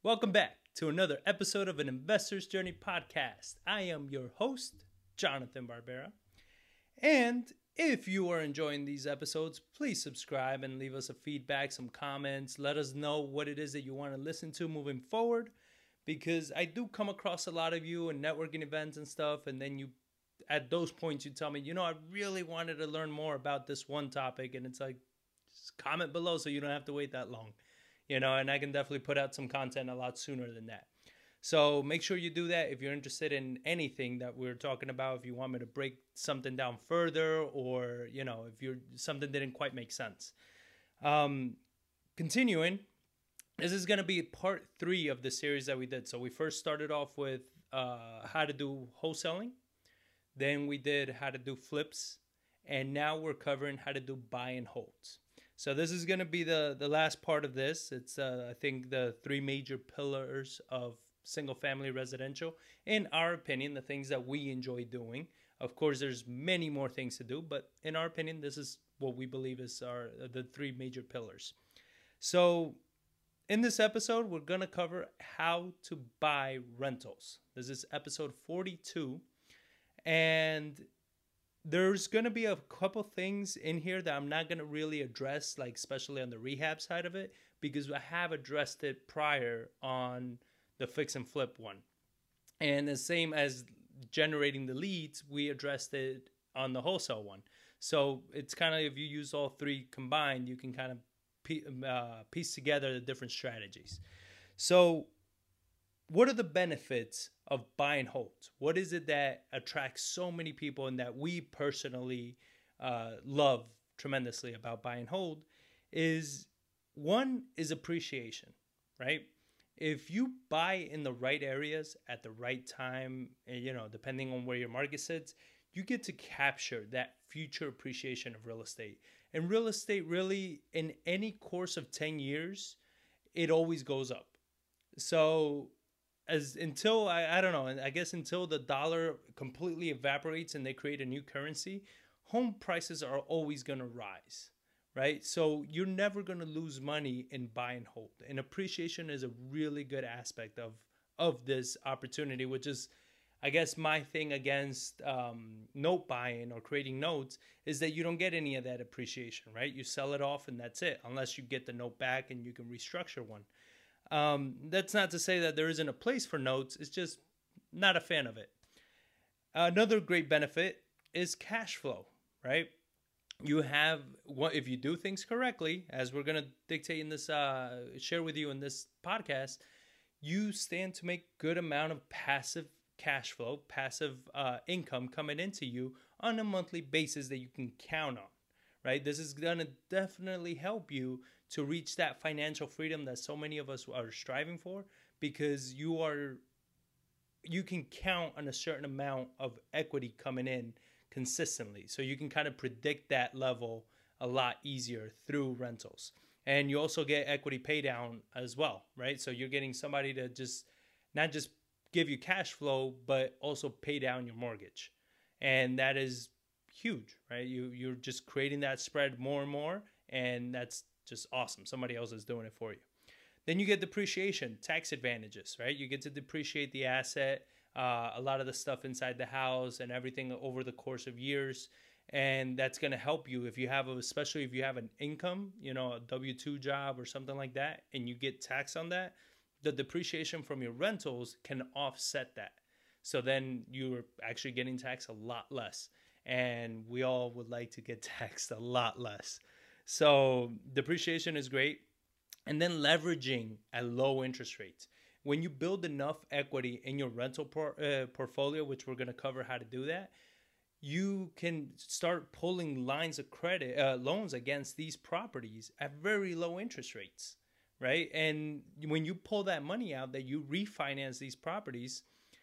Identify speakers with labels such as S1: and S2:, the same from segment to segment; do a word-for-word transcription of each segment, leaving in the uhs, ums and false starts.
S1: Welcome back to another episode of an Investor's Journey podcast. I am your host, Jonathan Barbera. And if you are enjoying these episodes, please subscribe and leave us a feedback, some comments. Let us know what it is that you want to listen to moving forward, because I do come across a lot of you in networking events and stuff. And then you, at those points, you tell me, you know, I really wanted to learn more about this one topic. And it's like, just comment below so you don't have to wait that long. You know, and I can definitely put out some content a lot sooner than that. So make sure you do that if you're interested in anything that we're talking about. If you want me to break something down further, or, you know, if you're something didn't quite make sense. Um, continuing, this is going to be part three of the series that we did. So we first started off with uh, how to do wholesaling. Then we did how to do flips. And now we're covering how to do buy and holds. So this is going to be the, the last part of this. It's, uh, I think, the three major pillars of single-family residential. In our opinion, the things that we enjoy doing. Of course, there's many more things to do, but in our opinion, this is what we believe is our the three major pillars. So in this episode, we're going to cover how to buy rentals. This is episode forty-two, and there's going to be a couple things in here that I'm not going to really address, like especially on the rehab side of it, because I have addressed it prior on the fix and flip one. And the same as generating the leads, we addressed it on the wholesale one. So it's kind of, if you use all three combined, you can kind of uh, piece together the different strategies. So what are the benefits of buy and hold? What is it that attracts so many people and that we personally uh, love tremendously about buy and hold? Is one is appreciation, right? If you buy in the right areas at the right time, you know, depending on where your market sits, you get to capture that future appreciation of real estate. And real estate really, in any course of ten years, it always goes up. So as until I, I don't know, I guess until the dollar completely evaporates and they create a new currency, home prices are always going to rise, right? So you're never going to lose money in buy and hold. And appreciation is a really good aspect of of this opportunity, which is, I guess, my thing against um, note buying or creating notes is that you don't get any of that appreciation, right? You sell it off and that's it, unless you get the note back and you can restructure one. Um, that's not to say that there isn't a place for notes. It's just not a fan of it. Another great benefit is cash flow, right? You have, if you do things correctly, as we're going to dictate in this, uh, share with you in this podcast, you stand to make good amount of passive cash flow, passive uh, income coming into you on a monthly basis that you can count on, right? This is going to definitely help you to reach that financial freedom that so many of us are striving for, because you are, you can count on a certain amount of equity coming in consistently. So you can kind of predict that level a lot easier through rentals. And you also get equity pay down as well, right? So you're getting somebody to just not just give you cash flow, but also pay down your mortgage. And that is huge, right? You, you're just creating that spread more and more, and that's just awesome. Somebody else is doing it for you. Then you get depreciation, tax advantages, right? You get to depreciate the asset, uh, a lot of the stuff inside the house and everything over the course of years. And that's going to help you if you have, a, especially if you have an income, you know, a W two job or something like that, and you get taxed on that, the depreciation from your rentals can offset that. So then you're actually getting taxed a lot less. And we all would like to get taxed a lot less. So depreciation is great. And then leveraging at low interest rates. When you build enough equity in your rental por- uh, portfolio, which we're going to cover how to do that, you can start pulling lines of credit, uh, loans against these properties at very low interest rates, right? And when you pull that money out, that you refinance these properties,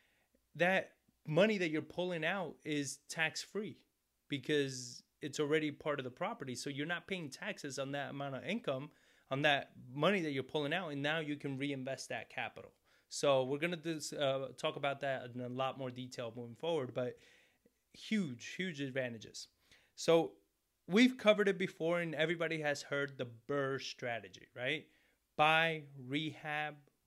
S1: that money that you're pulling out is tax-free because it's already part of the property. So you're not paying taxes on that amount of income, on that money that you're pulling out, and now you can reinvest that capital. So we're going to uh, talk about that in a lot more detail moving forward, but huge, huge advantages. So we've covered it before, and everybody has heard the BRRRR strategy, right? Buy, rehab,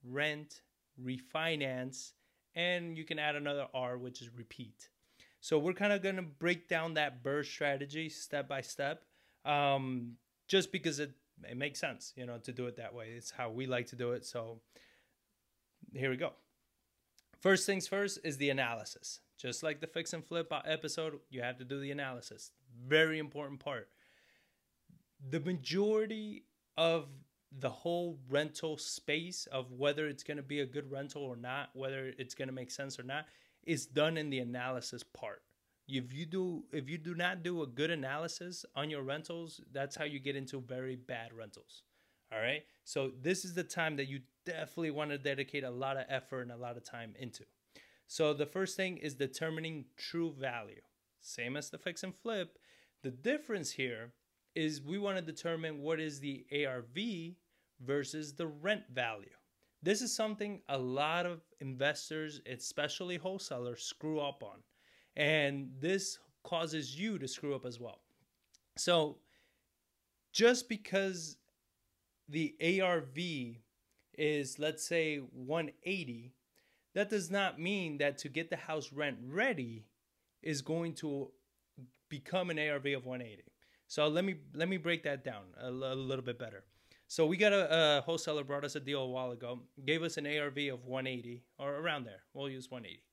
S1: rent, refinance, and you can add another R, which is repeat. So we're kind of going to break down that BRRRR strategy step by step, um, just because it, it makes sense, you know, to do it that way. It's how we like to do it. So here we go. First things first is the analysis. Just like the fix and flip episode, you have to do the analysis. Very important part. The majority of the whole rental space of whether it's going to be a good rental or not, whether it's going to make sense or not, is done in the analysis part. If you do, if you do not do a good analysis on your rentals, that's how you get into very bad rentals. All right. So this is the time that you definitely want to dedicate a lot of effort and a lot of time into. So the first thing is determining true value. Same as the fix and flip. The difference here is we want to determine what is the A R V versus the rent value. This is something a lot of investors, especially wholesalers, screw up on. And this causes you to screw up as well. So just because the A R V is, let's say, one eighty, that does not mean that to get the house rent ready is going to become an A R V of one eighty. So let me let me break that down a, l- a little bit better. So we got a, a wholesaler brought us a deal a while ago, gave us an A R V of one eighty or around there. We'll use one eighty.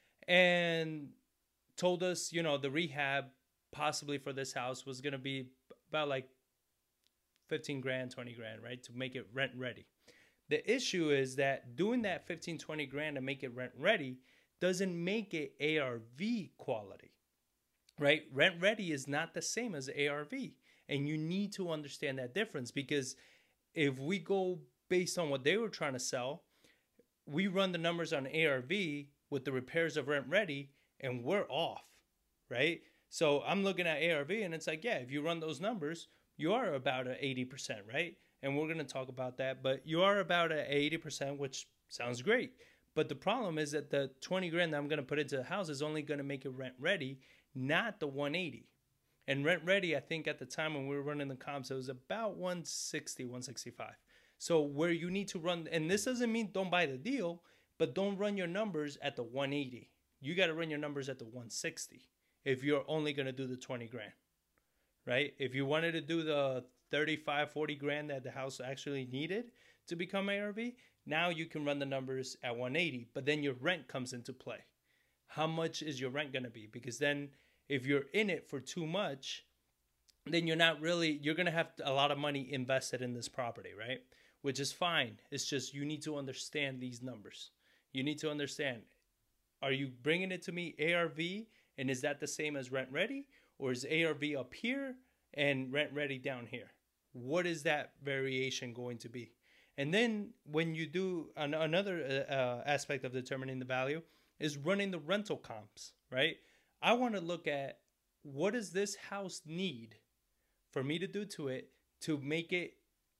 S1: And told us, you know, the rehab possibly for this house was going to be about like fifteen grand, twenty grand, right? To make it rent ready. The issue is that doing that fifteen, twenty grand to make it rent ready doesn't make it A R V quality, right? Rent ready is not the same as A R V. And you need to understand that difference, because if we go based on what they were trying to sell, we run the numbers on A R V with the repairs of rent ready and we're off, right? So I'm looking at A R V and it's like, yeah, if you run those numbers, you are about at eighty percent, right? And we're going to talk about that, but you are about at eighty percent, which sounds great. But the problem is that the twenty grand that I'm going to put into the house is only going to make it rent ready, not the one eighty. And rent ready, I think at the time when we were running the comps, it was about one sixty, one sixty-five. So where you need to run, and this doesn't mean don't buy the deal, but don't run your numbers at the one eighty. You got to run your numbers at the one sixty if you're only going to do the twenty grand, right? If you wanted to do the thirty-five, forty grand that the house actually needed to become A R V, now you can run the numbers at one eighty, but then your rent comes into play. How much is your rent going to be? Because then if you're in it for too much, then you're not really, you're going to have a lot of money invested in this property, right? Which is fine. It's just you need to understand these numbers. You need to understand, are you bringing it to me A R V, and is that the same as rent ready? Or is A R V up here and rent ready down here? What is that variation going to be? And then when you do an, another uh, aspect of determining the value is running the rental comps, right? I want to look at what does this house need for me to do to it to make it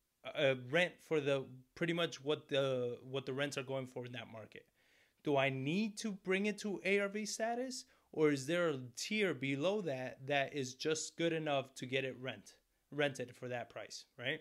S1: a rent for the pretty much what the what the rents are going for in that market. Do I need to bring it to A R V status, or is there a tier below that that is just good enough to get it rent rented for that price, right?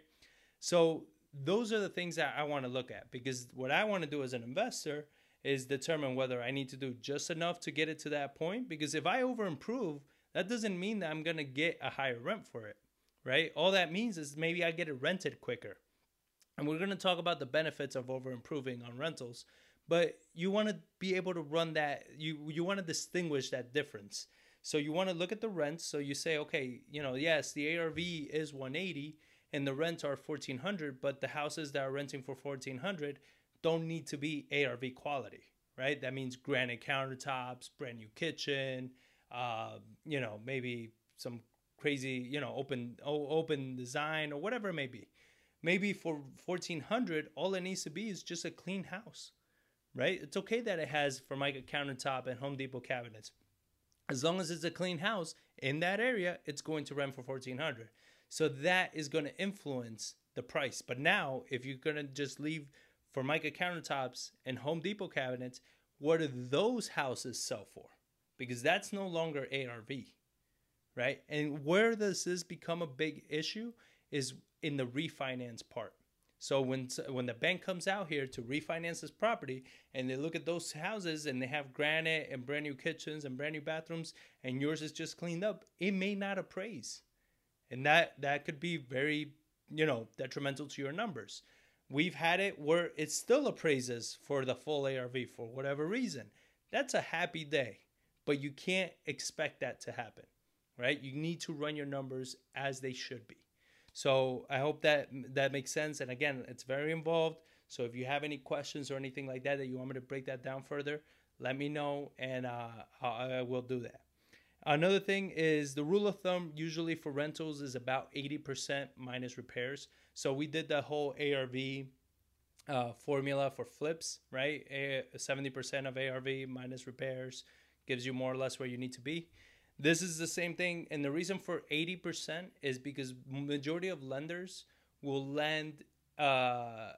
S1: So those are the things that I want to look at, because what I want to do as an investor is determine whether I need to do just enough to get it to that point. Because if I over improve, that doesn't mean that I'm going to get a higher rent for it, right? All that means is maybe I get it rented quicker. And we're going to talk about the benefits of over improving on rentals, but you want to be able to run that, you, you want to distinguish that difference. So you want to look at the rents. So you say, okay, you know, yes, the A R V is one eighty and the rents are fourteen hundred, but the houses that are renting for fourteen hundred don't need to be A R V quality, right? That means granite countertops, brand new kitchen, uh, you know, maybe some crazy, you know, open open design or whatever it may be. Maybe for fourteen hundred, all it needs to be is just a clean house, right? It's okay that it has Formica countertop and Home Depot cabinets. As long as it's a clean house in that area, it's going to rent for fourteen hundred. So that is going to influence the price. But now, if you're going to just leave Formica countertops and Home Depot cabinets, what do those houses sell for? Because that's no longer A R V, right? And where does this become a big issue is in the refinance part. So when when the bank comes out here to refinance this property and they look at those houses and they have granite and brand new kitchens and brand new bathrooms and yours is just cleaned up, it may not appraise. And that that could be very, you know, detrimental to your numbers. We've had it where it still appraises for the full A R V for whatever reason. That's a happy day, but you can't expect that to happen, right? You need to run your numbers as they should be. So I hope that that makes sense. And again, it's very involved. So if you have any questions or anything like that that you want me to break that down further, let me know and uh, I will do that. Another thing is the rule of thumb usually for rentals is about eighty percent minus repairs. So we did the whole A R V uh, formula for flips, right? seventy percent of A R V minus repairs gives you more or less where you need to be. This is the same thing, and the reason for eighty percent is because majority of lenders will lend uh,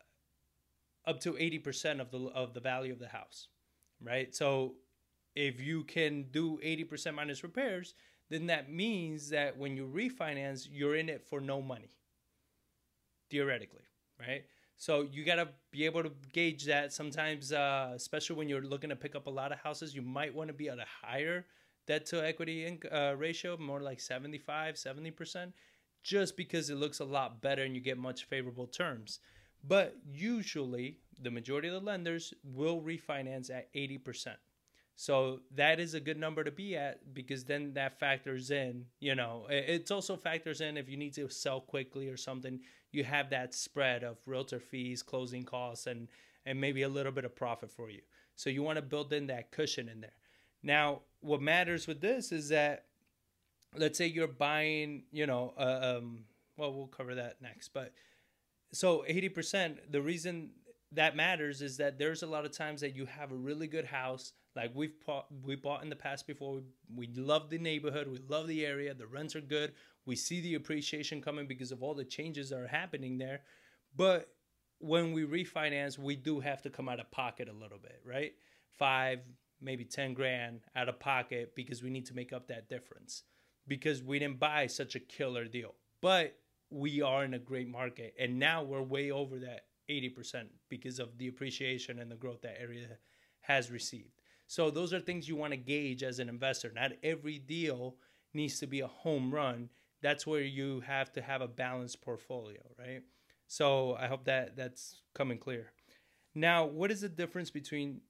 S1: up to eighty percent of the of the value of the house, right? So if you can do eighty percent minus repairs, then that means that when you refinance, you're in it for no money, theoretically, right? So you got to be able to gauge that. Sometimes, uh, especially when you're looking to pick up a lot of houses, you might want to be at a higher debt to equity uh, ratio, more like seventy-five, seventy percent, just because it looks a lot better and you get much favorable terms. But usually the majority of the lenders will refinance at eighty percent. So that is a good number to be at, because then that factors in, you know, it also factors in if you need to sell quickly or something, you have that spread of realtor fees, closing costs, and, and maybe a little bit of profit for you. So you want to build in that cushion in there. Now, what matters with this is that, let's say you're buying, you know, uh, um, well, we'll cover that next. But so eighty percent, the reason that matters is that there's a lot of times that you have a really good house. Like we've bought, we bought in the past before. We, we love the neighborhood. We love the area. The rents are good. We see the appreciation coming because of all the changes that are happening there. But when we refinance, we do have to come out of pocket a little bit, right? Five, maybe ten grand out of pocket because we need to make up that difference because we didn't buy such a killer deal. But we are in a great market, and now we're way over that eighty percent because of the appreciation and the growth that area has received. So those are things you want to gauge as an investor. Not every deal needs to be a home run. That's where you have to have a balanced portfolio, right? So I hope that that's coming clear. Now, what is the difference between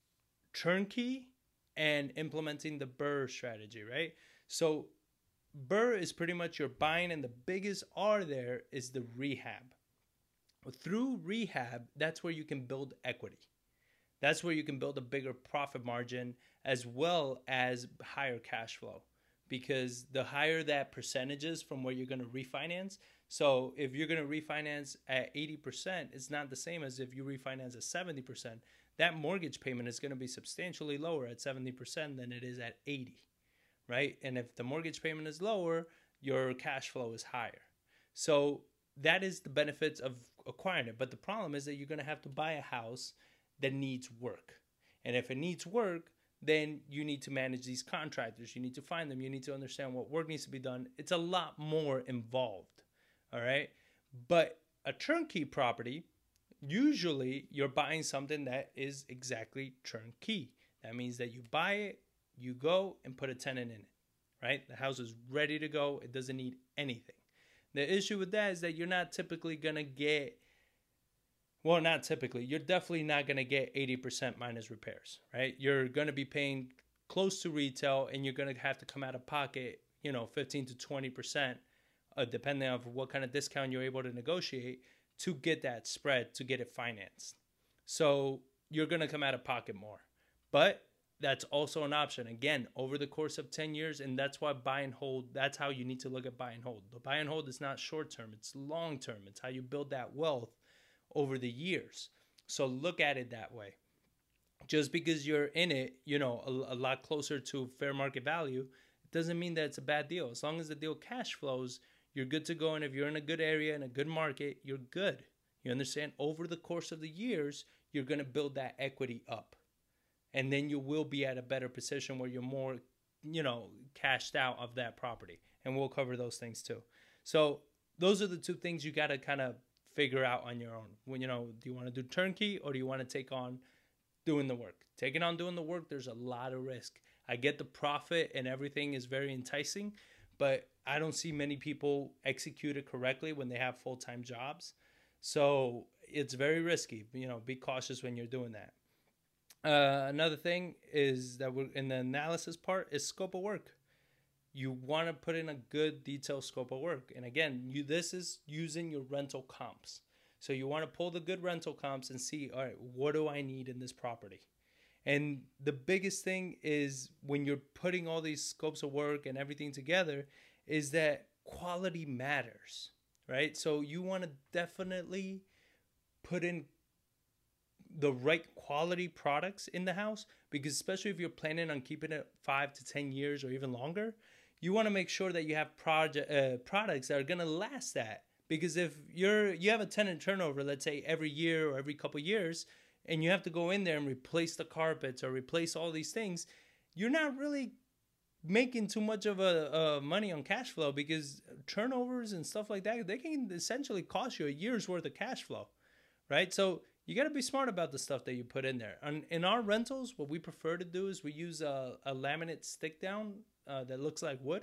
S1: turnkey and implementing the BRRRR strategy, right? So BRRRR is pretty much your buying, and the biggest R there is the rehab. Through rehab, that's where you can build equity. That's where you can build a bigger profit margin as well as higher cash flow, because the higher that percentage is from where you're going to refinance. So if you're going to refinance at eighty percent, it's not the same as if you refinance at seventy percent. That mortgage payment is going to be substantially lower at seventy percent than it is at eighty, right? And if the mortgage payment is lower, your cash flow is higher. So that is the benefits of acquiring it. But the problem is that you're going to have to buy a house that needs work. And if it needs work, then you need to manage these contractors. You need to find them. You need to understand what work needs to be done. It's a lot more involved, all right? But a turnkey property, usually you're buying something that is exactly turnkey. That means that you buy it, you go and put a tenant in it, right? The house is ready to go. It doesn't need anything. The issue with that is that you're not typically going to get, well, not typically, you're definitely not going to get eighty percent minus repairs, right? You're going to be paying close to retail, and you're going to have to come out of pocket, you know, fifteen to twenty percent, uh, depending on what kind of discount you're able to negotiate to get that spread, to get it financed. So you're going to come out of pocket more. But that's also an option, again, over the course of ten years, and that's why buy and hold, that's how you need to look at buy and hold. The buy and hold is not short-term, it's long-term. It's how you build that wealth over the years. So look at it that way. Just because you're in it, you know, a, a lot closer to fair market value, it doesn't mean that it's a bad deal. As long as the deal cash flows, you're good to go. And if you're in a good area, in a good market, you're good. You understand? Over the course of the years, you're going to build that equity up. And then you will be at a better position where you're more, you know, cashed out of that property. And we'll cover those things too. So those are the two things you got to kind of figure out on your own. When, you know, do you want to do turnkey or do you want to take on doing the work? Taking on doing the work, there's a lot of risk. I get the profit and everything is very enticing, but I don't see many people execute it correctly when they have full-time jobs. So it's very risky. You know, be cautious when you're doing that. Uh, another thing is that we're in the analysis part is scope of work. You want to put in a good detailed scope of work. And again, you this is using your rental comps. So you want to pull the good rental comps and see, all right, what do I need in this property? And the biggest thing is when you're putting all these scopes of work and everything together is that quality matters, right? So you want to definitely put in the right quality products in the house, because especially if you're planning on keeping it five to ten years or even longer, you want to make sure that you have project uh, products that are going to last that. Because if you're you have a tenant turnover, let's say every year or every couple years, and you have to go in there and replace the carpets or replace all these things, you're not really making too much of a, a money on cash flow, because turnovers and stuff like that, they can essentially cost you a year's worth of cash flow, right? So you got to be smart about the stuff that you put in there. And in our rentals, what we prefer to do is we use a, a laminate stick down uh, that looks like wood,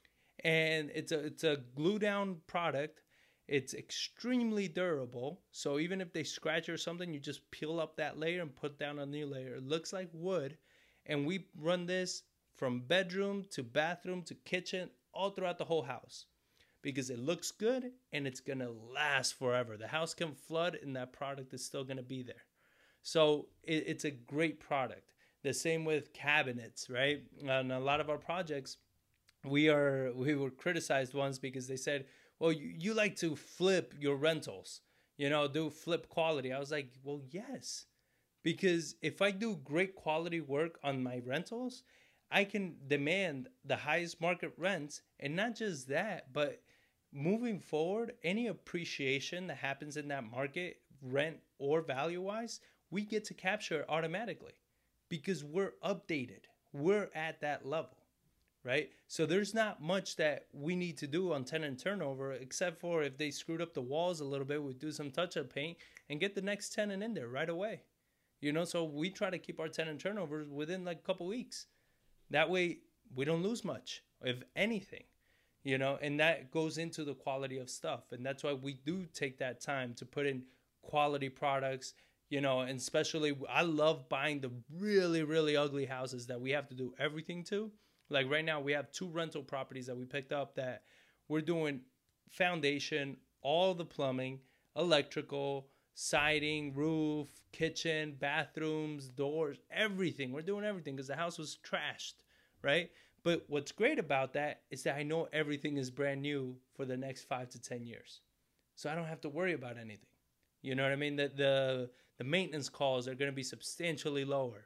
S1: and it's a it's a glue down product. It's extremely durable. So even if they scratch or something, you just peel up that layer and put down a new layer. It looks like wood. And we run this from bedroom to bathroom to kitchen, all throughout the whole house, because it looks good and it's going to last forever. The house can flood and that product is still going to be there. So it, it's a great product. The same with cabinets, right? On a lot of our projects, we are we were criticized once because they said, well, you, you like to flip your rentals, you know, do flip quality. I was like, well, yes, because if I do great quality work on my rentals, I can demand the highest market rents. And not just that, but moving forward, any appreciation that happens in that market, rent or value-wise, we get to capture automatically because we're updated. We're at that level. Right? So there's not much that we need to do on tenant turnover, except for if they screwed up the walls a little bit, we do some touch-up paint and get the next tenant in there right away. You know, so we try to keep our tenant turnovers within like a couple weeks. That way we don't lose much, if anything, you know, and that goes into the quality of stuff. And that's why we do take that time to put in quality products, you know, and especially I love buying the really, really ugly houses that we have to do everything to. Like right now, we have two rental properties that we picked up that we're doing foundation, all the plumbing, electrical, siding, roof, kitchen, bathrooms, doors, everything. We're doing everything because the house was trashed, right? But what's great about that is that I know everything is brand new for the next five to ten years. So I don't have to worry about anything. You know what I mean? The, the, the maintenance calls are going to be substantially lower.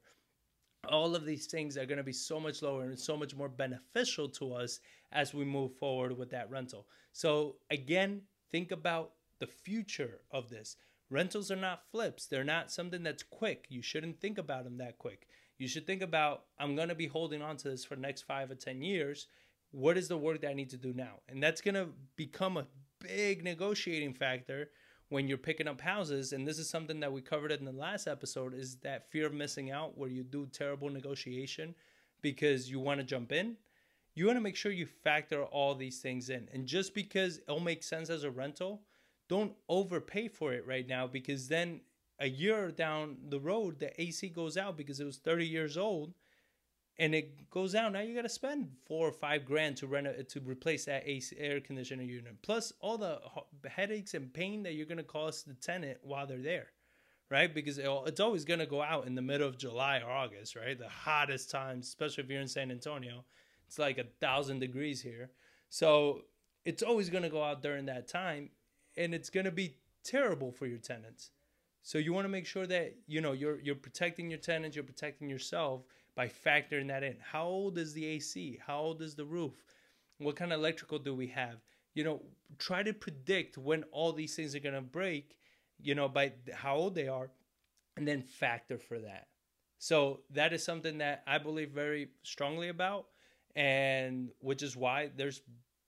S1: All of these things are going to be so much lower and so much more beneficial to us as we move forward with that rental. So again, think about the future of this. Rentals are not flips. They're not something that's quick. You shouldn't think about them that quick. You should think about, I'm going to be holding on to this for the next five or ten years. What is the work that I need to do now? And that's going to become a big negotiating factor when you're picking up houses. And this is something that we covered in the last episode, is that fear of missing out, where you do terrible negotiation because you want to jump in. You want to make sure you factor all these things in. And just because it'll make sense as a rental, don't overpay for it right now, because then a year down the road, the A C goes out because it was thirty years old and it goes out. Now you got to spend four or five grand to rent a, to replace that A C air conditioner unit, plus all the headaches and pain that you're going to cause the tenant while they're there, right? Because it's always going to go out in the middle of July or August, right? The hottest times, especially if you're in San Antonio. It's like a thousand degrees here. So it's always going to go out during that time, and it's going to be terrible for your tenants. So you want to make sure that, you know, you're you're protecting your tenants, you're protecting yourself by factoring that in. How old is the A C? How old is the roof? What kind of electrical do we have? You know, try to predict when all these things are going to break, you know, by how old they are, and then factor for that. So that is something that I believe very strongly about, and which is why there's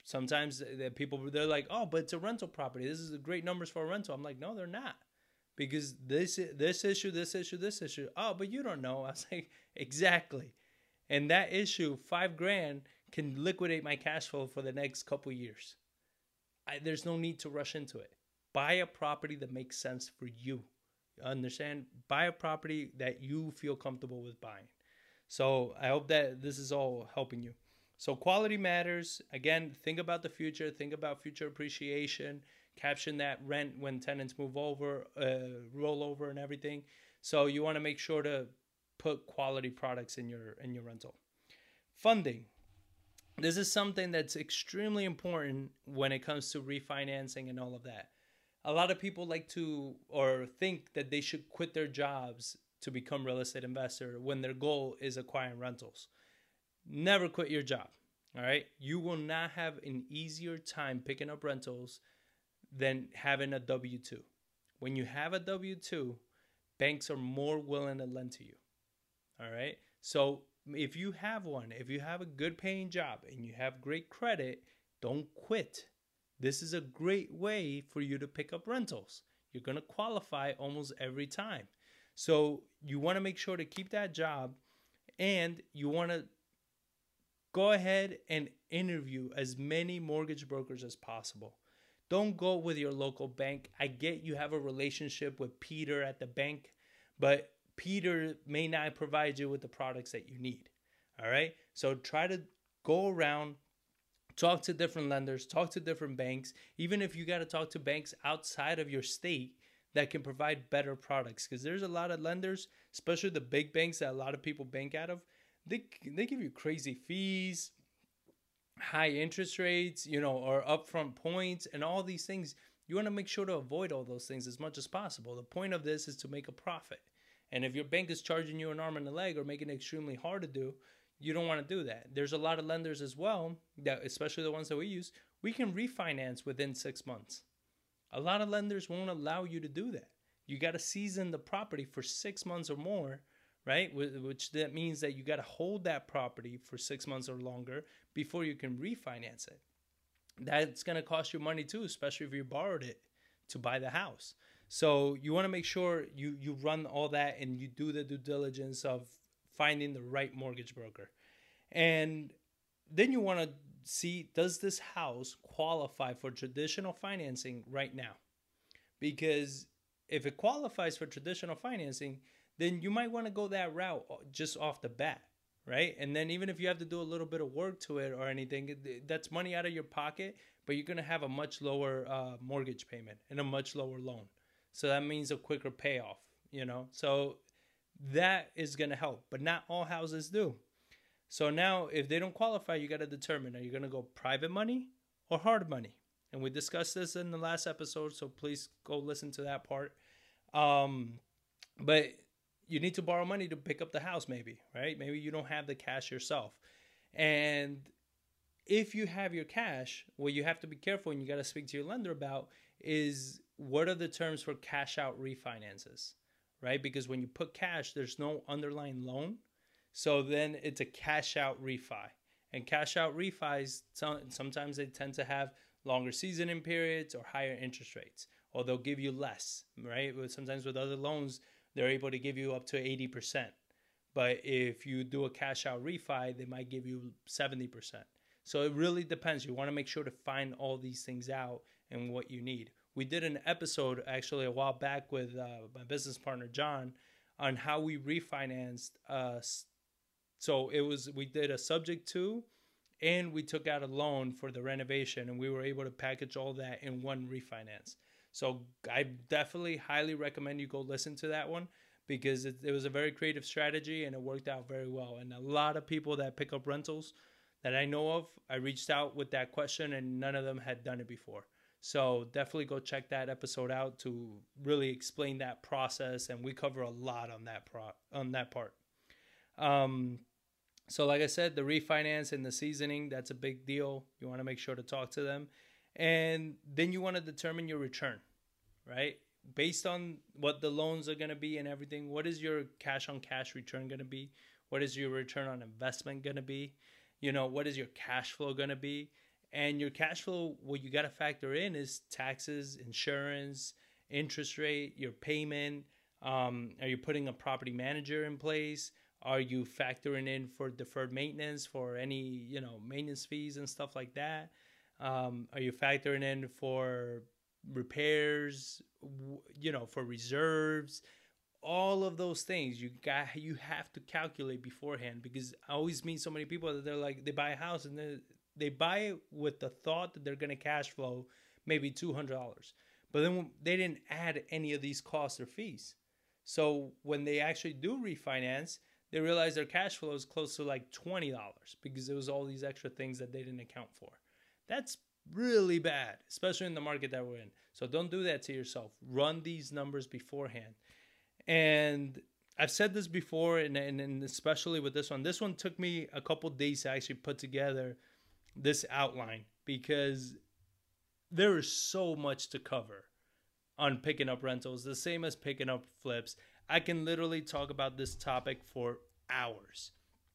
S1: sometimes the people, they're like, oh, but it's a rental property. This is the great numbers for a rental. I'm like, no, they're not. Because this this issue, this issue, this issue. Oh, but you don't know. I was like, exactly. And that issue, five grand, can liquidate my cash flow for the next couple years. I, there's no need to rush into it. Buy a property that makes sense for you. You understand? Buy a property that you feel comfortable with buying. So I hope that this is all helping you. So quality matters. Again, think about the future. Think about future appreciation. Caption that rent when tenants move over, uh, roll over, and everything. So you want to make sure to put quality products in your in your rental. Funding. This is something that's extremely important when it comes to refinancing and all of that. A lot of people like to or think that they should quit their jobs to become real estate investor when their goal is acquiring rentals. Never quit your job. All right. You will not have an easier time picking up rentals than having a W two. When you have a W two, banks are more willing to lend to you. All right. So if you have one, if you have a good paying job and you have great credit, don't quit. This is a great way for you to pick up rentals. You're going to qualify almost every time. So you want to make sure to keep that job, and you want to go ahead and interview as many mortgage brokers as possible. Don't go with your local bank. I get you have a relationship with Peter at the bank, but Peter may not provide you with the products that you need. All right. So try to go around, talk to different lenders, talk to different banks, even if you got to talk to banks outside of your state that can provide better products. Because there's a lot of lenders, especially the big banks that a lot of people bank out of, they, they give you crazy fees, high interest rates, you know, or upfront points and all these things. You want to make sure to avoid all those things as much as possible. The point of this is to make a profit. And if your bank is charging you an arm and a leg or making it extremely hard to do, you don't want to do that. There's a lot of lenders as well, that especially the ones that we use, we can refinance within six months. A lot of lenders won't allow you to do that. You got to season the property for six months or more, right? Which that means that you got to hold that property for six months or longer before you can refinance it. That's going to cost you money too, especially if you borrowed it to buy the house. So you want to make sure you, you run all that and you do the due diligence of finding the right mortgage broker. And then you want to see, does this house qualify for traditional financing right now? Because if it qualifies for traditional financing, then you might want to go that route just off the bat, right? And then even if you have to do a little bit of work to it or anything, that's money out of your pocket, but you're going to have a much lower uh, mortgage payment and a much lower loan. So that means a quicker payoff, you know? So that is going to help, but not all houses do. So now if they don't qualify, you got to determine, are you going to go private money or hard money? And we discussed this in the last episode, so please go listen to that part. Um, but you need to borrow money to pick up the house maybe, right? Maybe you don't have the cash yourself. And if you have your cash, what you have to be careful and you got to speak to your lender about is what are the terms for cash out refinances, right? Because when you put cash, there's no underlying loan. So then it's a cash out refi. And cash out refis, sometimes they tend to have longer seasoning periods or higher interest rates, or they'll give you less, right? Sometimes with other loans, they're able to give you up to eighty percent. But if you do a cash out refi, they might give you seventy percent. So it really depends. You want to make sure to find all these things out and what you need. We did an episode actually a while back with uh, my business partner, John, on how we refinanced. Uh, so it was, we did a subject to, and we took out a loan for the renovation, and we were able to package all that in one refinance. So I definitely highly recommend you go listen to that one, because it, it was a very creative strategy and it worked out very well. And a lot of people that pick up rentals that I know of, I reached out with that question and none of them had done it before. So definitely go check that episode out to really explain that process. And we cover a lot on that pro on that part. Um, so like I said, the refinance and the seasoning, that's a big deal. You want to make sure to talk to them. And then you want to determine your return, right? Based on what the loans are going to be and everything, what is your cash on cash return going to be? What is your return on investment going to be? You know, what is your cash flow going to be? And your cash flow, what you got to factor in is taxes, insurance, interest rate, your payment. Um, are you putting a property manager in place? Are you factoring in for deferred maintenance, for any, you know, maintenance fees and stuff like that? Um, are you factoring in for repairs, you know, for reserves? All of those things you got, you have to calculate beforehand, because I always meet so many people that they're like, they buy a house and they they buy it with the thought that they're going to cash flow maybe two hundred dollars, but then they didn't add any of these costs or fees. So when they actually do refinance, they realize their cash flow is close to like twenty dollars because there was all these extra things that they didn't account for. That's really bad, especially in the market that we're in. So don't do that to yourself. Run these numbers beforehand. And I've said this before, and, and, and especially with this one, this one took me a couple days to actually put together this outline, because there is so much to cover on picking up rentals, the same as picking up flips. I can literally talk about this topic for hours.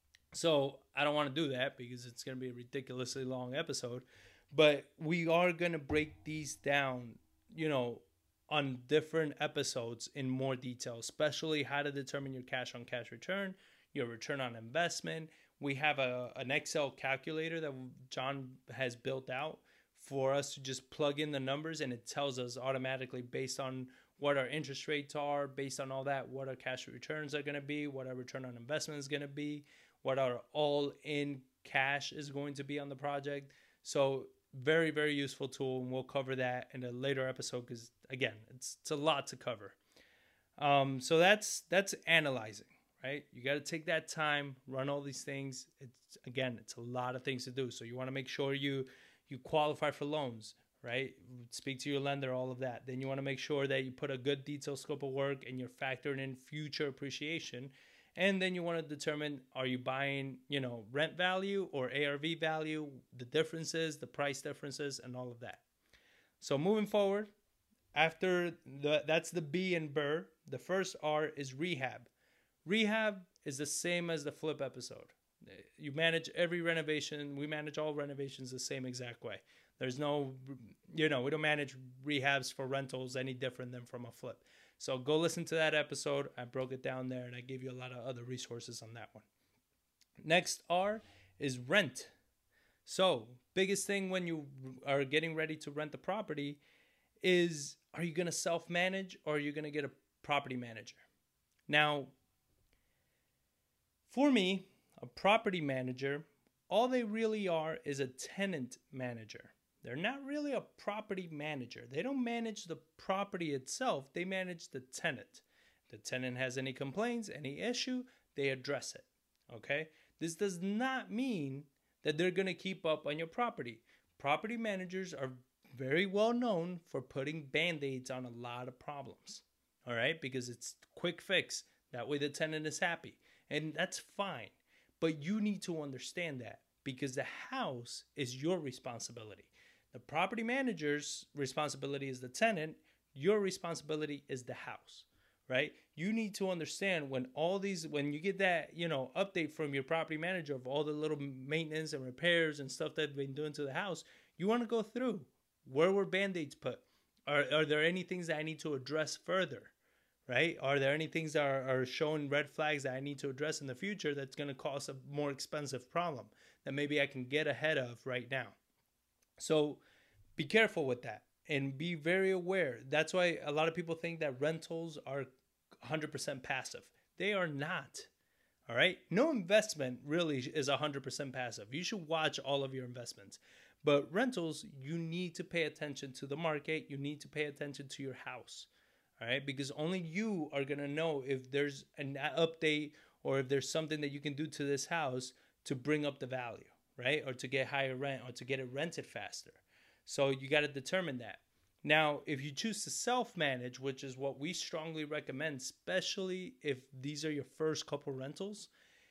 S1: So I don't want to do that because it's going to be a ridiculously long episode. But we are going to break these down, you know, on different episodes in more detail, especially how to determine your cash on cash return, your return on investment. We have a an Excel calculator that John has built out for us to just plug in the numbers, and it tells us automatically based on what our interest rates are, based on all that, what our cash returns are going to be, what our return on investment is going to be, what our all-in cash is going to be on the project. So very, very useful tool, and we'll cover that in a later episode because, again, it's it's a lot to cover. Um, so that's that's analyzing, right? You got to take that time, run all these things. It's again, it's a lot of things to do. So you want to make sure you you qualify for loans, right? Speak to your lender, all of that. Then you want to make sure that you put a good detailed scope of work and you're factoring in future appreciation. And then you want to determine, are you buying, you know, rent value or A R V value, the differences, the price differences, and all of that. So moving forward, after the that's the B in B R R, the first R is rehab. Rehab is the same as the flip episode. You manage every renovation. We manage all renovations the same exact way. There's no, you know, we don't manage rehabs for rentals any different than from a flip. So go listen to that episode. I broke it down there and I gave you a lot of other resources on that one. Next R is rent. So biggest thing when you are getting ready to rent the property is, are you going to self-manage or are you going to get a property manager? Now, for me, a property manager, all they really are is a tenant manager. They're not really a property manager. They don't manage the property itself. They manage the tenant. If the tenant has any complaints, any issue, they address it. Okay? This does not mean that they're going to keep up on your property. Property managers are very well known for putting band-aids on a lot of problems. All right? Because it's quick fix. That way the tenant is happy. And that's fine. But you need to understand that, because the house is your responsibility. The property manager's responsibility is the tenant. Your responsibility is the house, right? You need to understand when all these, when you get that, you know, update from your property manager of all the little maintenance and repairs and stuff that they've been doing to the house, you want to go through. Where were Band-Aids put? Are, are there any things that I need to address further, right? Are there any things that are, are showing red flags that I need to address in the future that's going to cause a more expensive problem that maybe I can get ahead of right now? So be careful with that and be very aware. That's why a lot of people think that rentals are one hundred percent passive. They are not. All right. No investment really is one hundred percent passive. You should watch all of your investments. But rentals, you need to pay attention to the market. You need to pay attention to your house. All right. Because only you are going to know if there's an update or if there's something that you can do to this house to bring up the value, right? Or to get higher rent or to get it rented faster. So you got to determine that. Now, if you choose to self-manage, which is what we strongly recommend, especially if these are your first couple rentals,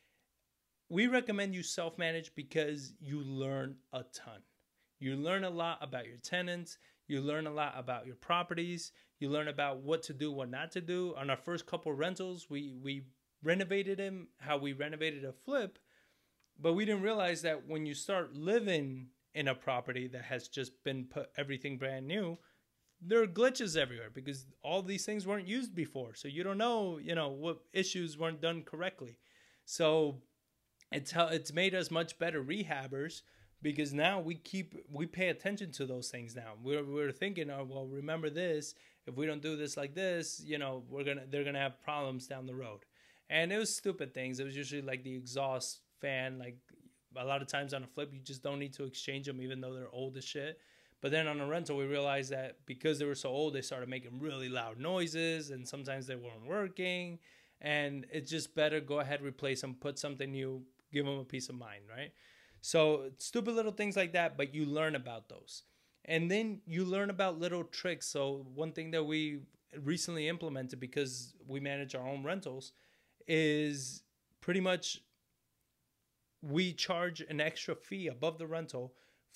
S1: we recommend you self-manage because you learn a ton. You learn a lot about your tenants. You learn a lot about your properties. You learn about what to do, what not to do. On our first couple rentals, we, we renovated them how we renovated a flip, but we didn't realize that when you start living in a property that has just been put everything brand new, there are glitches everywhere because all these things weren't used before. So you don't know, you know, what issues weren't done correctly. So it's how it's made us much better rehabbers because now we keep we pay attention to those things now. We're we're thinking, oh well, remember this. If we don't do this like this, you know, we're gonna they're gonna have problems down the road. And it was stupid things. It was usually like the exhaust fan. Like a lot of times on a flip, you just don't need to exchange them, even though they're old as shit. But then on a rental, we realized that because they were so old, they started making really loud noises, and sometimes they weren't working. And it's just better go ahead, replace them, put something new, give them a peace of mind, right? So stupid little things like that, but you learn about those. And then you learn about little tricks. So one thing that we recently implemented because we manage our own rentals is pretty much we charge an extra fee above the rental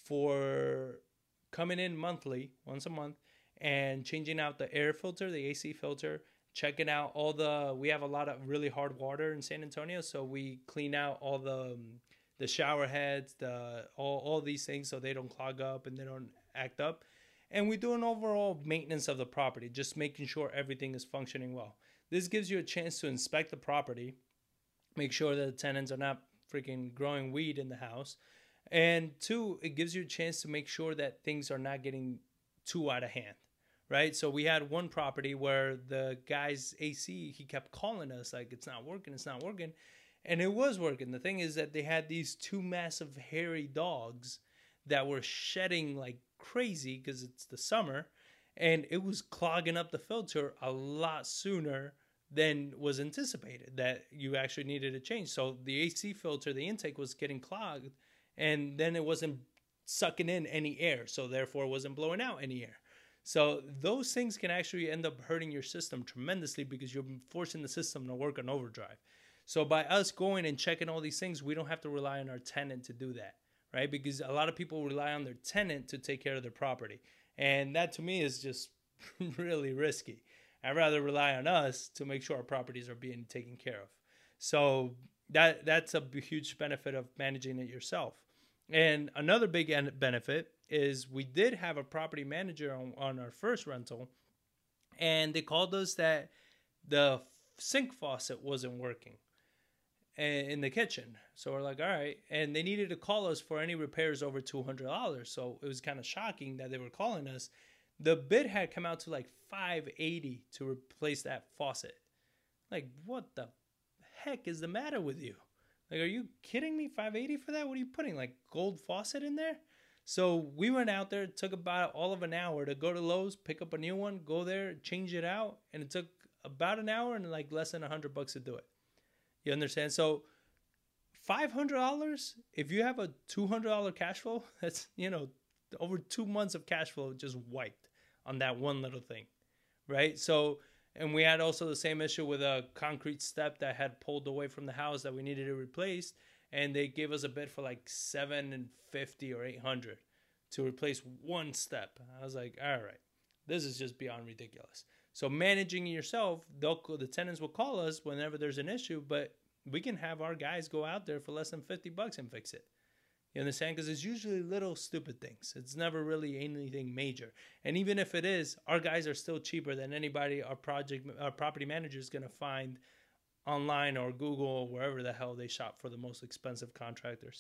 S1: for coming in monthly, once a month, and changing out the air filter, the A C filter, checking out all the, we have a lot of really hard water in San Antonio, so we clean out all the um, the shower heads, the all, all these things so they don't clog up and they don't act up. And we do an overall maintenance of the property, just making sure everything is functioning well. This gives you a chance to inspect the property, make sure that the tenants are not freaking growing weed in the house. And two, it gives you a chance to make sure that things are not getting too out of hand, right? So we had one property where the guy's A C, he kept calling us like, it's not working, it's not working. And it was working. The thing is that they had these two massive hairy dogs that were shedding like crazy because it's the summer. And it was clogging up the filter a lot sooner than was anticipated that you actually needed a change. So the A C filter, the intake was getting clogged. And then it wasn't sucking in any air, so therefore it wasn't blowing out any air. So those things can actually end up hurting your system tremendously because you're forcing the system to work on overdrive. So by us going and checking all these things, we don't have to rely on our tenant to do that, right? Because a lot of people rely on their tenant to take care of their property. And that to me is just really risky. I'd rather rely on us to make sure our properties are being taken care of. So that that's a huge benefit of managing it yourself. And another big benefit is we did have a property manager on, on our first rental, and they called us that the sink faucet wasn't working in the kitchen. So we're like, all right. And they needed to call us for any repairs over two hundred dollars. So it was kind of shocking that they were calling us. The bid had come out to like five hundred eighty dollars to replace that faucet. Like, what the heck is the matter with you? Like, are you kidding me? five hundred eighty dollars for that? What are you putting, like, gold faucet in there? So we went out there. It took about all of an hour to go to Lowe's, pick up a new one, go there, change it out. And it took about an hour and, like, less than one hundred bucks to do it. You understand? So five hundred dollars, if you have a two hundred dollars cash flow, that's, you know, over two months of cash flow just wiped on that one little thing, right? So... And we had also the same issue with a concrete step that had pulled away from the house that we needed to replace. And they gave us a bid for like seven hundred fifty dollars or eight hundred dollars to replace one step. I was like, all right, this is just beyond ridiculous. So managing yourself, they'll, the tenants will call us whenever there's an issue, but we can have our guys go out there for less than fifty bucks and fix it. You understand? Because it's usually little stupid things. It's never really anything major. And even if it is, our guys are still cheaper than anybody our project, our property manager is going to find online or Google or wherever the hell they shop for the most expensive contractors.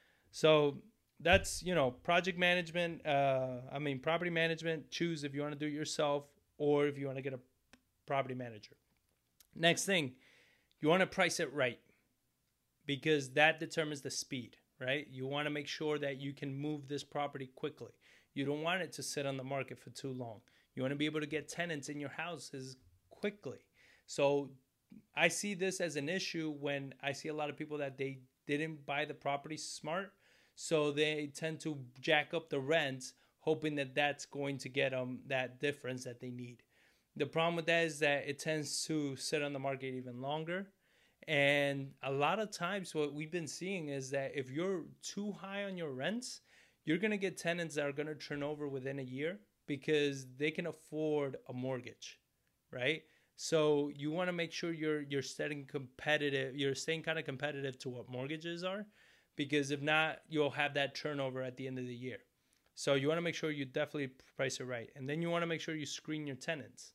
S1: So that's, you know, project management. Uh, I mean, property management. Choose if you want to do it yourself or if you want to get a property manager. Next thing, you want to price it right because that determines the speed. Right? You want to make sure that you can move this property quickly. You don't want it to sit on the market for too long. You want to be able to get tenants in your houses quickly. So I see this as an issue when I see a lot of people that they didn't buy the property smart. So they tend to jack up the rents, hoping that that's going to get them that difference that they need. The problem with that is that it tends to sit on the market even longer. And a lot of times what we've been seeing is that if you're too high on your rents, you're going to get tenants that are going to turn over within a year because they can afford a mortgage, right? So you want to make sure you're you're staying competitive, you're staying kind of competitive to what mortgages are because if not, you'll have that turnover at the end of the year. So you want to make sure you definitely price it right. And then you want to make sure you screen your tenants.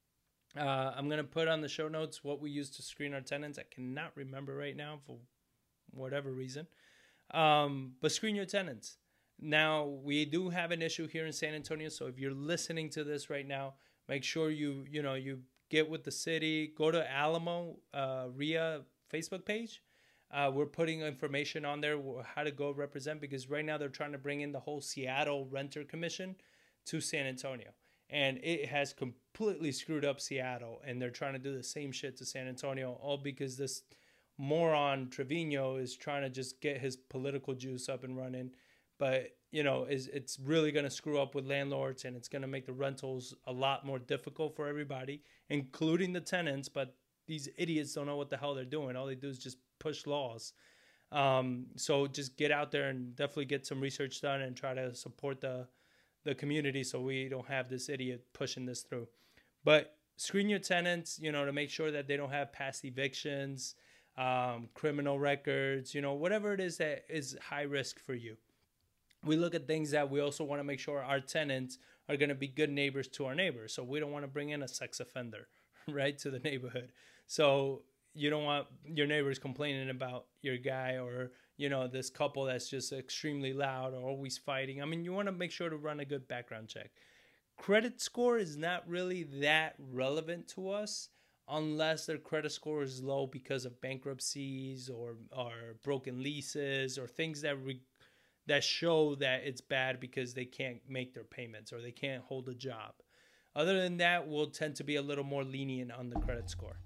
S1: Uh, I'm going to put on the show notes what we use to screen our tenants. I cannot remember right now for whatever reason. Um, but screen your tenants. Now, we do have an issue here in San Antonio. So if you're listening to this right now, make sure you, you know, you get with the city. Go to Alamo uh, R I A Facebook page. Uh, we're putting information on there how to go represent, because right now they're trying to bring in the whole Seattle Renter Commission to San Antonio. And it has completely screwed up Seattle, and they're trying to do the same shit to San Antonio, all because this moron Trevino is trying to just get his political juice up and running. But, you know, is it's really going to screw up with landlords, and it's going to make the rentals a lot more difficult for everybody, including the tenants. But these idiots don't know what the hell they're doing. All they do is just push laws. Um, so just get out there and definitely get some research done and try to support the the community so we don't have this idiot pushing this through. But screen your tenants, you know, to make sure that they don't have past evictions, um, criminal records, you know, whatever it is that is high risk for you. We look at things that we also want to make sure our tenants are going to be good neighbors to our neighbors. So we don't want to bring in a sex offender, right, to the neighborhood. So you don't want your neighbors complaining about your guy, or, you know, this couple that's just extremely loud or always fighting. I mean, you want to make sure to run a good background check. Credit score is not really that relevant to us unless their credit score is low because of bankruptcies or, or broken leases or things that re- that show that it's bad because they can't make their payments or they can't hold a job. Other than that, we'll tend to be a little more lenient on the credit score.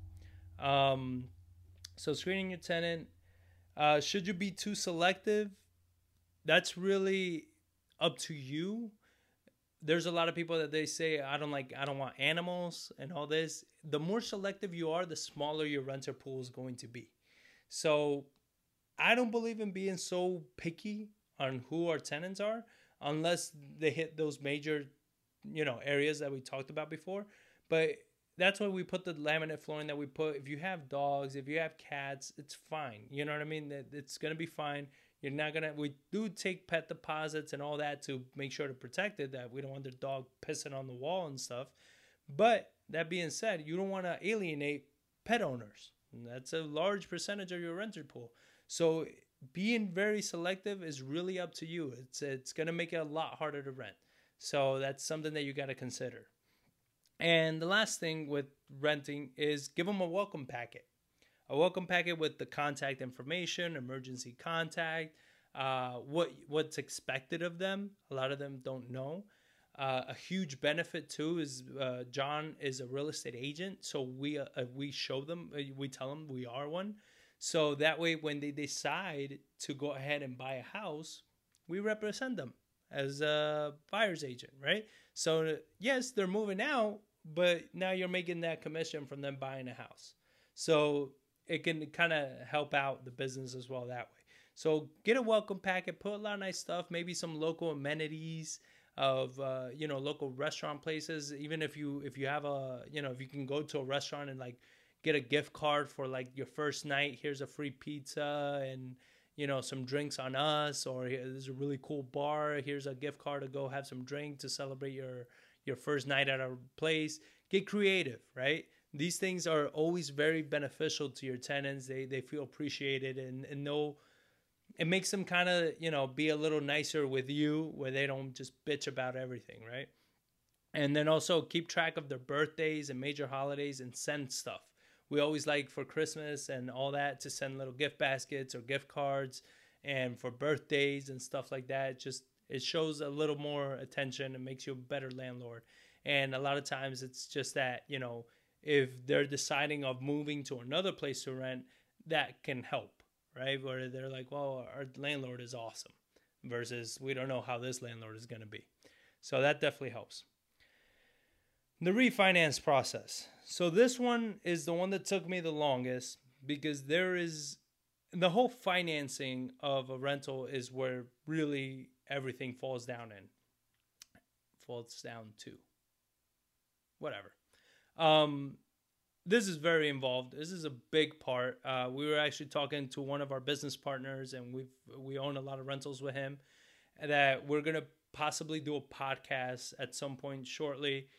S1: Um, so screening your tenant, uh, should you be too selective? That's really up to you. There's a lot of people that they say, I don't like, I don't want animals and all this. The more selective you are, the smaller your renter pool is going to be. So I don't believe in being so picky on who our tenants are, unless they hit those major, you know, areas that we talked about before. But that's why we put the laminate flooring that we put. If you have dogs, if you have cats, it's fine. You know what I mean? It's going to be fine. You're not going to, we do take pet deposits and all that to make sure to protect it, that we don't want the dog pissing on the wall and stuff. But that being said, you don't want to alienate pet owners. And that's a large percentage of your renter pool. So being very selective is really up to you. It's, it's going to make it a lot harder to rent. So that's something that you got to consider. And the last thing with renting is give them a welcome packet. A welcome packet with the contact information, emergency contact, uh, what what's expected of them. A lot of them don't know. Uh, a huge benefit too is uh, John is a real estate agent, so we uh, we show them, we tell them we are one. So that way, when they decide to go ahead and buy a house, we represent them as a buyer's agent, right? So yes, they're moving out, but now you're making that commission from them buying a house. So it can kind of help out the business as well that way. So get a welcome packet, put a lot of nice stuff, maybe some local amenities of, uh, you know, local restaurant places. Even if you, if you have a, you know, if you can go to a restaurant and like get a gift card for like your first night, here's a free pizza and, you know, some drinks on us, or there's a really cool bar, here's a gift card to go have some drink to celebrate your your first night at our place. Get creative, right? These things are always very beneficial to your tenants. They they feel appreciated, and, and know it makes them kind of, you know, be a little nicer with you, where they don't just bitch about everything, right? And then also keep track of their birthdays and major holidays and send stuff. We always like for Christmas and all that to send little gift baskets or gift cards, and for birthdays and stuff like that. Just it shows a little more attention and makes you a better landlord. And a lot of times it's just that, you know, if they're deciding of moving to another place to rent, that can help, right? Where they're like, well, our landlord is awesome, versus we don't know how this landlord is going to be. So that definitely helps. The refinance process. So this one is the one that took me the longest, because there is the whole financing of a rental is where really everything falls down in. Falls down to. Whatever. Um, this is very involved. This is a big part. Uh, we were actually talking to one of our business partners, and we we own a lot of rentals with him, that we're gonna possibly do a podcast at some point shortly,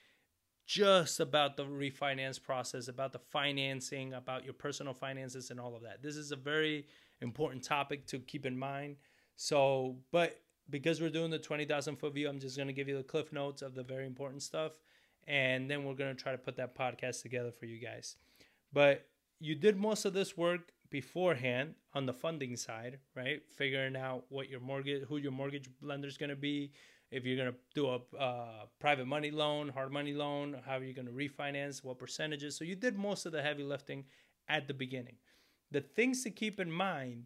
S1: just about the refinance process, about the financing, about your personal finances, and all of that. This is a very important topic to keep in mind. So, but because we're doing the twenty thousand foot view, I'm just gonna give you the cliff notes of the very important stuff. And then we're going to try to put that podcast together for you guys. But you did most of this work beforehand on the funding side, right? Figuring out what your mortgage, who your mortgage lender is going to be, if you're going to do a uh, private money loan, hard money loan, how are you going to refinance, what percentages. So you did most of the heavy lifting at the beginning. The things to keep in mind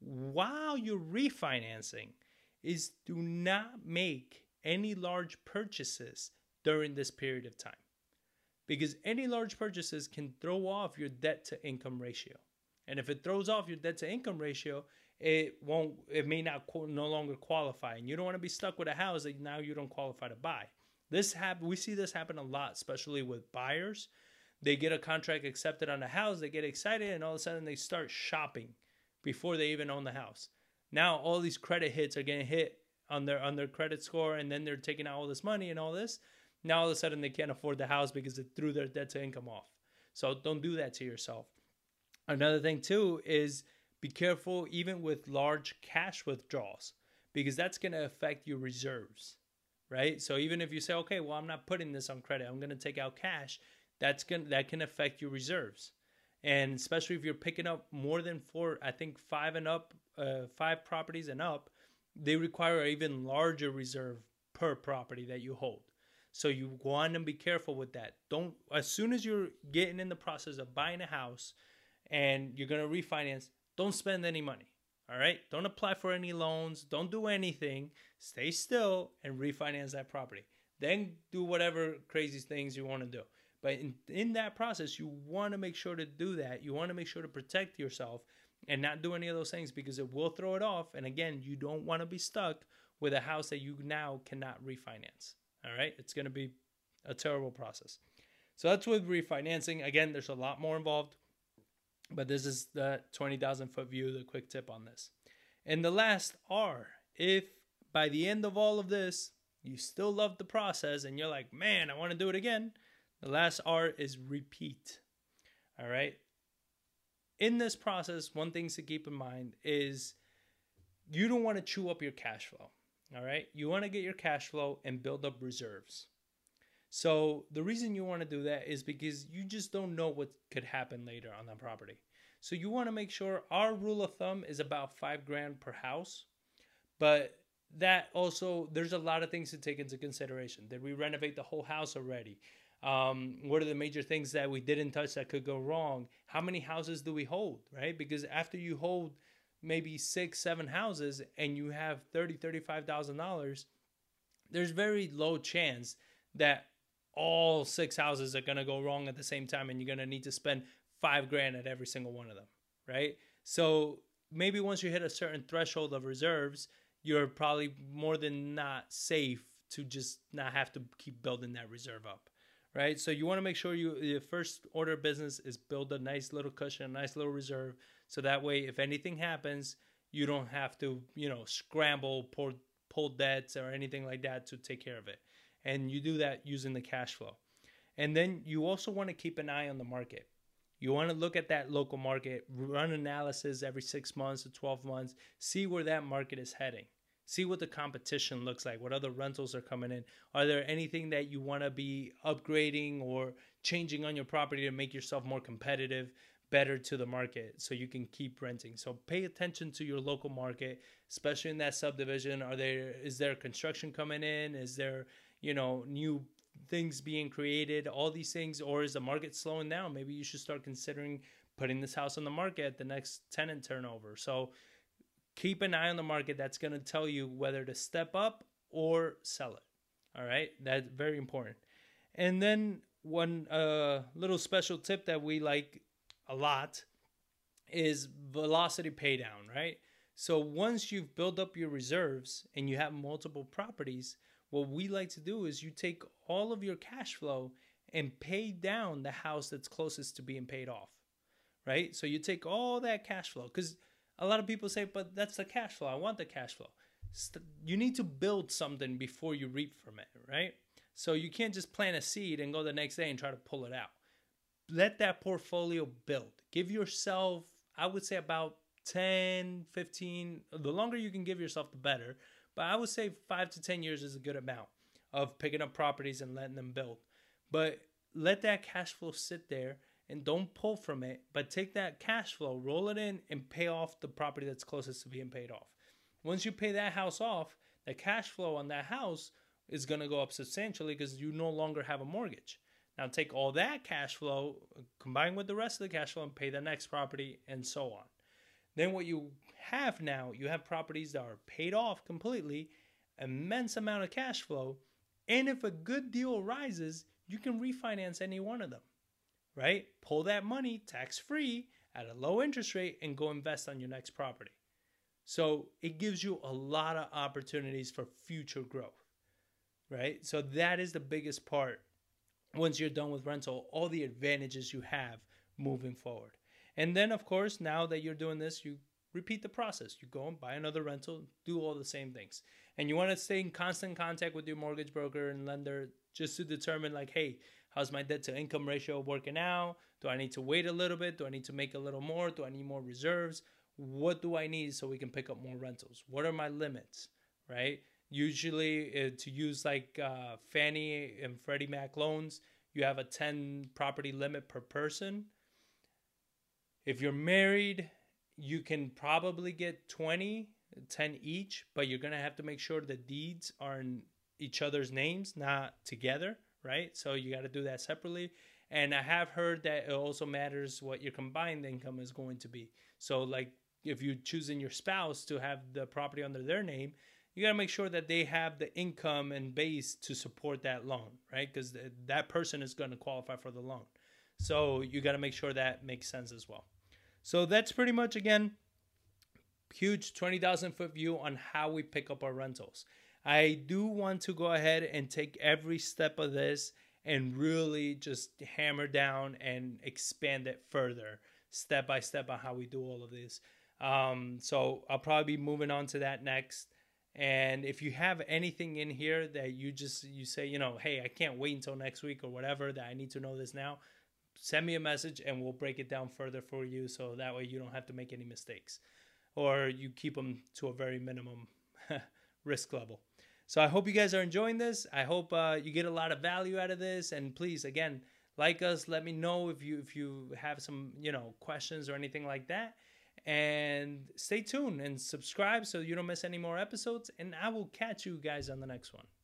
S1: while you're refinancing is do not make any large purchases during this period of time, because any large purchases can throw off your debt to income ratio. And if it throws off your debt to income ratio, it won't, it may not no longer qualify. And you don't want to be stuck with a house that now you don't qualify to buy. This happen, we see this happen a lot, especially with buyers. They get a contract accepted on a house, they get excited, and all of a sudden they start shopping before they even own the house. Now all these credit hits are getting hit on their on their credit score, and then they're taking out all this money and all this. Now all of a sudden they can't afford the house because it threw their debt to income off. So don't do that to yourself. Another thing too is be careful even with large cash withdrawals, because that's going to affect your reserves, right? So even if you say, okay, well, I'm not putting this on credit, I'm going to take out cash, that's going that can affect your reserves. And especially if you're picking up more than four, I think five and up, uh, five properties and up, they require an even larger reserve per property that you hold. So you want to be careful with that. Don't, as soon as you're getting in the process of buying a house and you're going to refinance, don't spend any money. All right. Don't apply for any loans. Don't do anything. Stay still and refinance that property. Then do whatever crazy things you want to do. But in, in that process, you want to make sure to do that. You want to make sure to protect yourself and not do any of those things, because it will throw it off. And again, you don't want to be stuck with a house that you now cannot refinance. All right, it's going to be a terrible process. So that's with refinancing. Again, there's a lot more involved, but this is the twenty thousand foot view, the quick tip on this. And the last R, if by the end of all of this, you still love the process and you're like, man, I want to do it again, the last R is repeat. All right. In this process, one thing to keep in mind is you don't want to chew up your cash flow. All right. You want to get your cash flow and build up reserves. So the reason you want to do that is because you just don't know what could happen later on that property. So you want to make sure, our rule of thumb is about five grand per house. But that also, there's a lot of things to take into consideration. Did we renovate the whole house already? Um, what are the major things that we didn't touch that could go wrong? How many houses do we hold, right? Because after you hold maybe six, seven houses and you have thirty thousand dollars, thirty-five thousand dollars, there's very low chance that all six houses are going to go wrong at the same time and you're going to need to spend five grand at every single one of them, right? So maybe once you hit a certain threshold of reserves, you're probably more than not safe to just not have to keep building that reserve up, right? So you want to make sure you, your first order of business is build a nice little cushion, a nice little reserve. So that way, if anything happens, you don't have to, you know, scramble, pull, pull debts or anything like that to take care of it. And you do that using the cash flow. And then you also want to keep an eye on the market. You want to look at that local market, run analysis every six months to twelve months, see where that market is heading. See what the competition looks like, what other rentals are coming in. Are there anything that you want to be upgrading or changing on your property to make yourself more competitive, better to the market so you can keep renting? So pay attention to your local market, especially in that subdivision. Are there, is there construction coming in? Is there, you know, new things being created, all these things, or is the market slowing down? Maybe you should start considering putting this house on the market at the next tenant turnover. So keep an eye on the market. That's going to tell you whether to step up or sell it. All right. That's very important. And then one uh, little special tip that we like a lot is velocity pay down, right? So once you've built up your reserves and you have multiple properties, what we like to do is you take all of your cash flow and pay down the house that's closest to being paid off, right? So you take all that cash flow, because a lot of people say, but that's the cash flow. I want the cash flow. You need to build something before you reap from it, right? So you can't just plant a seed and go the next day and try to pull it out. Let that portfolio build. Give yourself, I would say, about ten, fifteen, the longer you can give yourself, the better. But I would say five to ten years is a good amount of picking up properties and letting them build. But let that cash flow sit there and don't pull from it, but take that cash flow, roll it in, and pay off the property that's closest to being paid off. Once you pay that house off, the cash flow on that house is going to go up substantially because you no longer have a mortgage. Now take all that cash flow, combine with the rest of the cash flow, and pay the next property, and so on. Then what you have now, you have properties that are paid off completely, immense amount of cash flow, and if a good deal arises, you can refinance any one of them, right? Pull that money tax-free at a low interest rate and go invest on your next property. So it gives you a lot of opportunities for future growth, right? So that is the biggest part. Once you're done with rental, all the advantages you have moving forward. And then, of course, now that you're doing this, you repeat the process. You go and buy another rental, do all the same things. And you want to stay in constant contact with your mortgage broker and lender just to determine, like, hey, how's my debt to income ratio working out? Do I need to wait a little bit? Do I need to make a little more? Do I need more reserves? What do I need so we can pick up more rentals? What are my limits, right? Usually uh, to use like uh, Fannie and Freddie Mac loans, you have a ten property limit per person. If you're married, you can probably get twenty, ten each, but you're going to have to make sure the deeds are in each other's names, not together, right? So you got to do that separately. And I have heard that it also matters what your combined income is going to be. So like if you're choosing your spouse to have the property under their name, you got to make sure that they have the income and base to support that loan, right? Because th- that person is going to qualify for the loan. So you got to make sure that makes sense as well. So that's pretty much, again, huge twenty thousand foot view on how we pick up our rentals. I do want to go ahead and take every step of this and really just hammer down and expand it further, step by step, on how we do all of this. Um, so I'll probably be moving on to that next. And if you have anything in here that you just, you say, you know, hey, I can't wait until next week or whatever, that I need to know this now, send me a message and we'll break it down further for you. So that way you don't have to make any mistakes, or you keep them to a very minimum risk level. So I hope you guys are enjoying this. I hope uh, you get a lot of value out of this. And please, again, like us, let me know if you, if you have some, you know, questions or anything like that. And stay tuned and subscribe so you don't miss any more episodes. And I will catch you guys on the next one.